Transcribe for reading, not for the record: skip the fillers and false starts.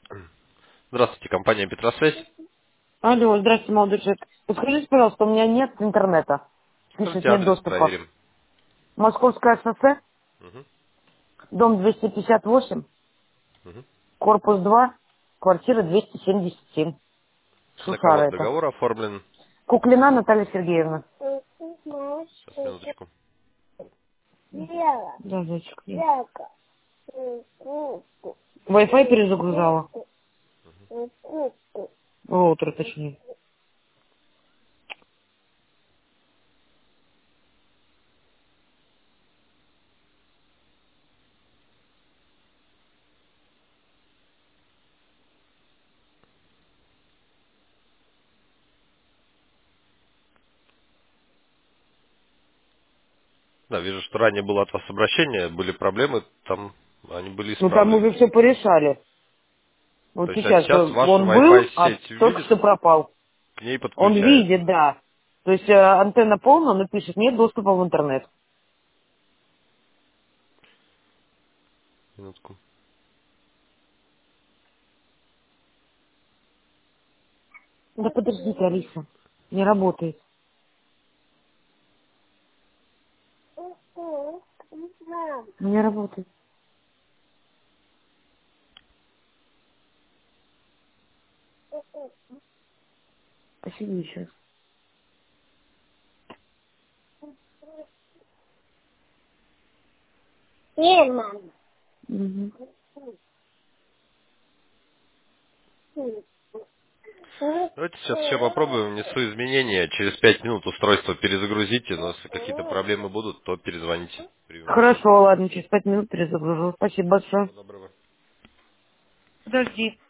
Здравствуйте, компания Петросвязь. Алло, здравствуйте, молодой человек. Подскажите, пожалуйста, у меня нет интернета. Пишет, Скажите нет адрес, доступа. проверим. Московское шоссе, Мгм, дом 258, мгм. корпус 2, квартира 277. На кого Сусара это. договор оформлен? Куклина Наталья Сергеевна. Сейчас, минуточку. Да, зайчик. Wi-Fi перезагружала. Роутер, точнее. Да, вижу, что ранее было от вас обращение, были проблемы, там они были Ну, там исправлены. уже все порешали. Вот То есть, а сейчас сейчас ваша он был, Wi-Fi а сеть только видит, что пропал. к ней Он видит, подключается. да. То есть антенна полная, но пишет, нет доступа в интернет. Минутку. Да подождите, Алиса. Не работает. Не работает. Посиди еще. Мгм. Давайте сейчас еще попробуем, внесу изменения. Через 5 минут устройство перезагрузите, но если какие-то проблемы будут, то перезвоните. Примем на Хорошо, замену. ладно, через 5 минут перезагружу. Спасибо большое. Всего доброго. Подожди.